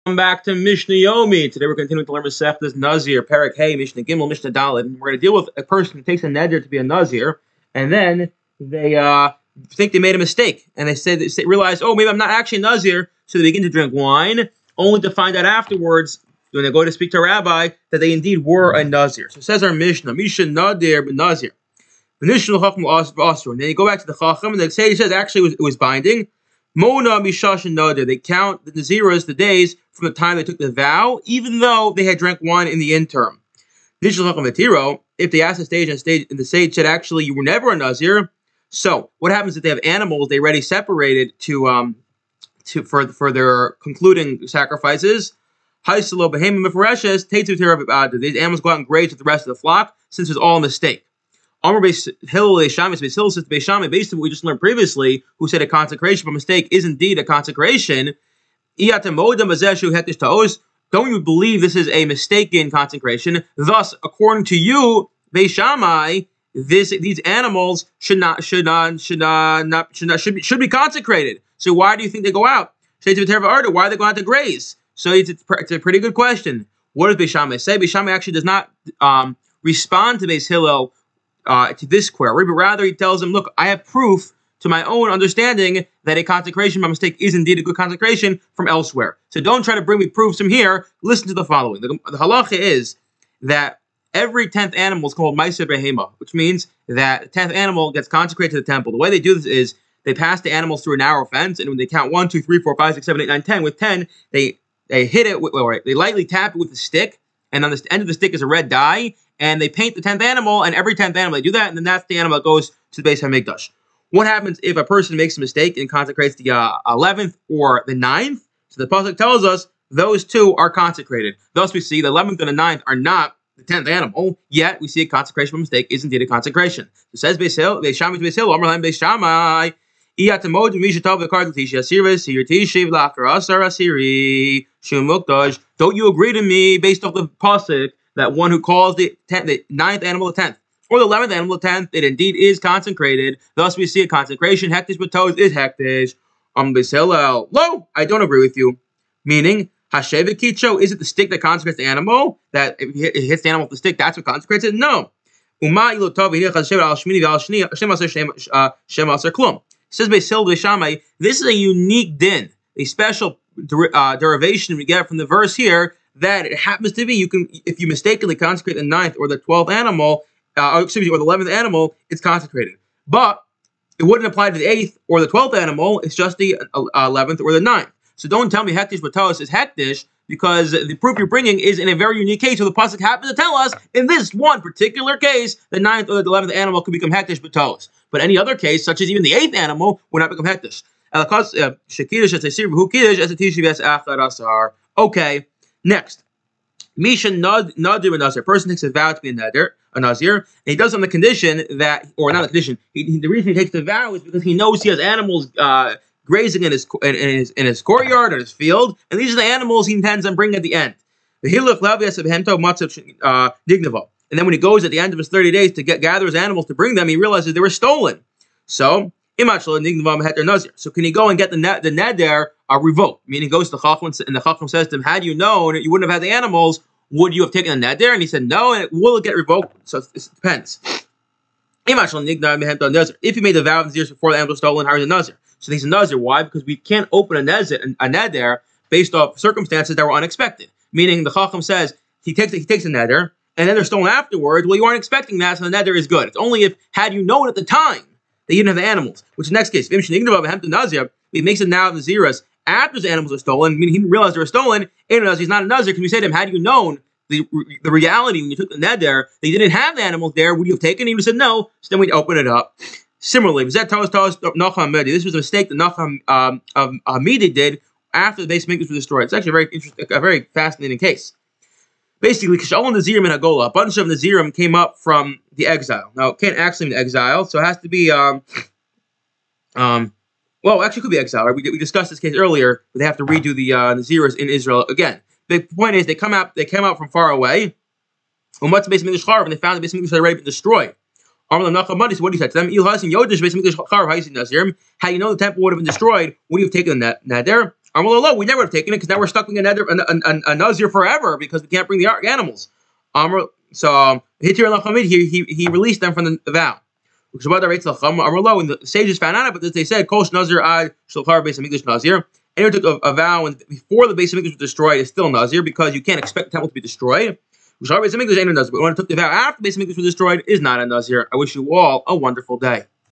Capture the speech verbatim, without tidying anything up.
Back to Mishnah Yomi. Today we're continuing to learn Masechtas Nazir, Perek Hey, Mishnah Gimel, Mishnah Dalet. And we're going to deal with a person who takes a neder to be a Nazir, and then they uh, think they made a mistake, and they say they say, realize, oh, maybe I'm not actually a Nazir, so they begin to drink wine, only to find out afterwards, when they go to speak to a rabbi, that they indeed were a Nazir. So it says our Mishnah, Mishnah Nadir ben Nazir. And then you go back to the Chacham, and they say, it says actually it was, it was binding. Mona Mishash and Nadir. They count the Naziras, the days from the time they took the vow, even though they had drank wine in the interim. If they ask the stage and stage and the sage said actually you were never a Nazir, so what happens if they have animals they already separated to um to for for their concluding sacrifices? These animals go out and graze with the rest of the flock, since it's all a mistake. Based on what we just learned previously, who said a consecration by mistake is indeed a consecration. Don't you believe this is a mistaken consecration? Thus, according to you, Beis Shammai, this these animals should not should not should not, not should not should be, should be consecrated. So why do you think they go out? Why are they going out to graze? So it's, it's a pretty good question. What does Beis Shammai say? Beis Shammai actually does not um, respond to Beis Hillel uh, to this query, but rather he tells him, "Look, I have proof to my own understanding that a consecration by mistake is indeed a good consecration from elsewhere. So don't try to bring me proofs from here. Listen to the following. The, the halacha is that every tenth animal is called Meiser Behema, which means that the tenth animal gets consecrated to the temple. The way they do this is they pass the animals through a narrow fence, and when they count one, two, three, four, five, six, seven, eight, nine, ten, with ten, they they hit it, with, or they lightly tap it with a stick, and on the end of the stick is a red dye, and they paint the tenth animal, and every tenth animal, they do that, and then that's the animal that goes to the Beis HaMikdash. What happens if a person makes a mistake and consecrates the uh, eleventh or the ninth? So the pasuk tells us those two are consecrated. Thus we see the eleventh and the ninth are not the tenth animal, yet we see a consecration by mistake is indeed a consecration. So it says Beis Hillel, Beis Shammai to Beis Hillel, Amar Lahem Beis Shammai, Iyatamod Mishatov the card Letish Asirvis, Yirtishiv Lachar Asar Asiri, Shum Mukdash. Don't you agree to me based off the pasuk that one who calls the tenth, the ninth animal the tenth, or the eleventh animal, the tenth, it indeed is consecrated. Thus we see a consecration. Hektish B'toes is hektish. Um, Beis Hillel, lo, I don't agree with you. Meaning, Hashevet Kitcho, is it the stick that consecrates the animal? That if it hits the animal with the stick, that's what consecrates it? No. Uma ilotov Says Beis Hillel Beis Shammai, this is a unique din, a special uh, derivation we get from the verse here, that it happens to be, you can, if you mistakenly consecrate the ninth or the twelfth animal, Uh, excuse me, or the eleventh animal, it's consecrated. But it wouldn't apply to the eighth or the twelfth animal, it's just the uh, eleventh or the ninth. So don't tell me hektish b'tos is hektish, because the proof you're bringing is in a very unique case, so the pasuk happens to tell us, in this one particular case, the ninth or the eleventh animal could become hektish b'tos. But any other case, such as even the eighth animal, would not become hektish. Okay, next. Misha Nadir and Nazir. A person takes a vow to be a Nadir, a Nazir, and he does it on the condition that, or not the condition, he, he, the reason he takes the vow is because he knows he has animals uh, grazing in his, in, in his in his courtyard or his field, and these are the animals he intends on bringing at the end. The Hilach Lavias of Hento Matzav Dignavo. And then when he goes at the end of his thirty days to get gather his animals to bring them, he realizes they were stolen. So, Imachla Dignavam Heter Nazir. So can he go and get the net, the Neder uh, revoked? Meaning he goes to the Chacham, and the Chacham says to him, had you known you wouldn't have had the animals, would you have taken a neder? And he said no, and it will get revoked. So it depends. If you made the vow of Nazir before the animal was stolen, how is a Nazir? So he's a Nazir. Why? Because we can't open a Nazir, a neder based off circumstances that were unexpected. Meaning the Chacham says he takes he takes a neder, and then they're stolen afterwards. Well, you aren't expecting that, so the neder is good. It's only if had you known at the time that you didn't have the animals. Which is the next case. If he makes it now of Naziras after his animals are stolen, meaning he didn't realize they were stolen, and he's not a Nazir, can we say to him, had you known the the reality when you took the neder, they didn't have the animals there, would you have taken it? He would have said no, so then we'd open it up. Similarly, this was a mistake that Nacham um, um, Hamidi did after the base of Mikdash was destroyed. It's actually a very interesting, a very fascinating case. Basically, Kishal Nazirim in Hagola, a bunch of Nazirim came up from the exile. Now, it can't actually be exile, so it has to be, um, um, well, actually it could be exile, right? We, we discussed this case earlier, but they have to redo the uh, Naziris in Israel again. The point is, they come out, they came out from far away, and what's the base of Mikdash Charav, and they found the base of Mikdash had already been destroyed. So what do you say to them? How you know the temple would have been destroyed? Would you have taken that neder? Amar lo, we never would have taken it because now we're stuck being a, nether, a, a, a Nazir forever because we can't bring the animals. Amar, so um, Hitir Lachamid, he, he he released them from the, the vow. Because whether it's Lacham Amar lo, and the sages found out, but they said Kosh Nazir ad Shalchar Beis Hamikdash Nazir. Anyone took a, a vow and before the Beis Hamikdash was destroyed is still Nazir because you can't expect the temple to be destroyed. But when it took the vow after the Beis Hamikdash was destroyed is not a Nazir. I wish you all a wonderful day.